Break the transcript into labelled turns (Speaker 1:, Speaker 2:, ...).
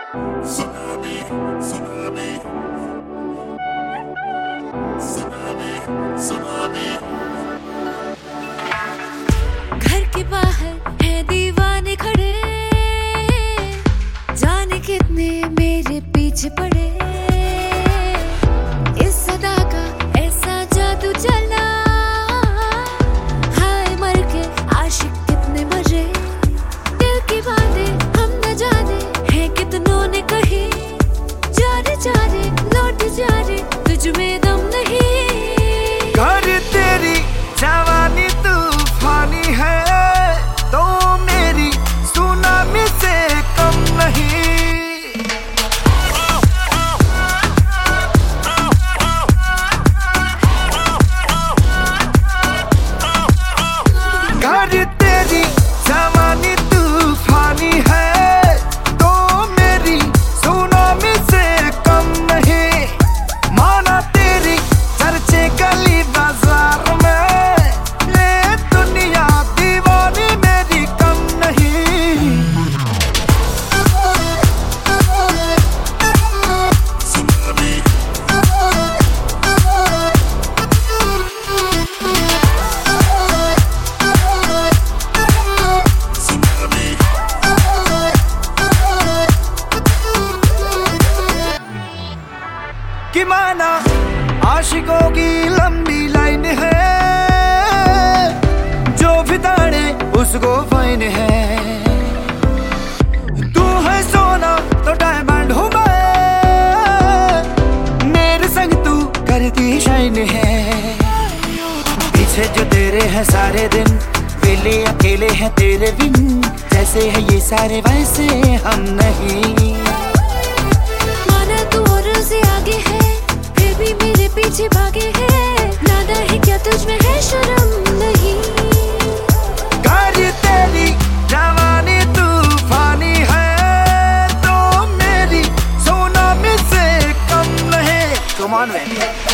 Speaker 1: Tsunami, tsunami, tsunami, tsunami.
Speaker 2: घर के बाहर है दीवाने खड़े, जाने कितने मेरे पीछे पड़े। इस सदा का ऐसा जादू चला, हाय मर के आशिक कितने मरे। दिल की बातें हम न जाने हैं कितनों ने कही, जा रे लौट जा रे तुझ में दम नहीं।
Speaker 3: घर तेरी जवानी तूफानी है, तो मेरी सुनामी से कम नहीं। घर तेरी जवानी तूफानी है, तो मेरी सुनामी से कम नहीं। माना तेरी चर्चे गली बाजार में, ये दुनिया दीवानी मेरी कम नहीं।
Speaker 1: Tsunami, tsunami.
Speaker 3: कि माना आशिकों की लंबी लाइन है, जो भी ताड़े उसको फाइन है। तू है सोना तो डायमंड हूँ मैं, मेरे संग तू करती शाइन है। पीछे जो तेरे हैं सारे दिन, वेले अकेले हैं तेरे बिन। जैसे है ये सारे वैसे हम नहीं।
Speaker 2: माना तू और से आगे है, फिर भी मेरे पीछे भागे है। नादा है क्या तुझ में है शर्म नहीं।
Speaker 3: घर तेरी जवानी तूफानी है, तो मेरी सुनामी से कम नहीं। Come on, man.